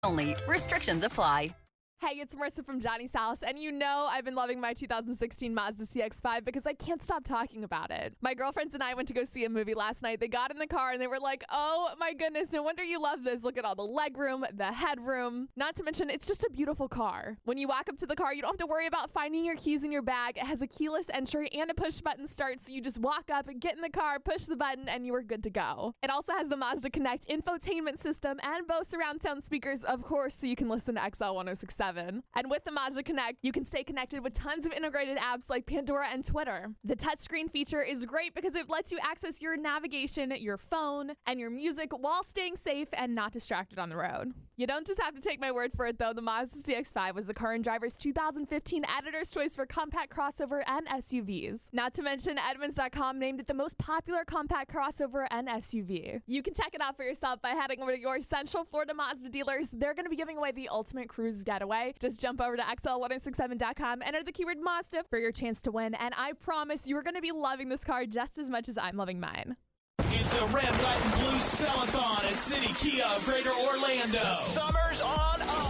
only. Restrictions apply. Hey, it's Marissa from Johnny's House, and you know I've been loving my 2016 Mazda CX-5 because I can't stop talking about it. My girlfriends and I went to go see a movie last night. They got in the car and they were like, oh my goodness, no wonder you love this. Look at all the legroom, the headroom. Not to mention, it's just a beautiful car. When you walk up to the car, you don't have to worry about finding your keys in your bag. It has a keyless entry and a push-button start, so you just walk up and get in the car, push the button, and you are good to go. It also has the Mazda Connect infotainment system and Bose surround sound speakers, of course, so you can listen to XL 1067. And with the Mazda Connect, you can stay connected with tons of integrated apps like Pandora and Twitter. The touchscreen feature is great because it lets you access your navigation, your phone, and your music while staying safe and not distracted on the road. You don't just have to take my word for it, though. The Mazda CX-5 was the Car and Driver's 2015 Editor's Choice for compact crossover and SUVs. Not to mention, Edmunds.com named it the most popular compact crossover and SUV. You can check it out for yourself by heading over to your Central Florida Mazda dealers. They're going to be giving away the ultimate cruise getaway. Just jump over to XL1067.com, enter the keyword Mazda for your chance to win, and I promise you are going to be loving this car just as much as I'm loving mine. It's a red, white, and blue sellathon at City Kia of Greater Orlando. The summer's on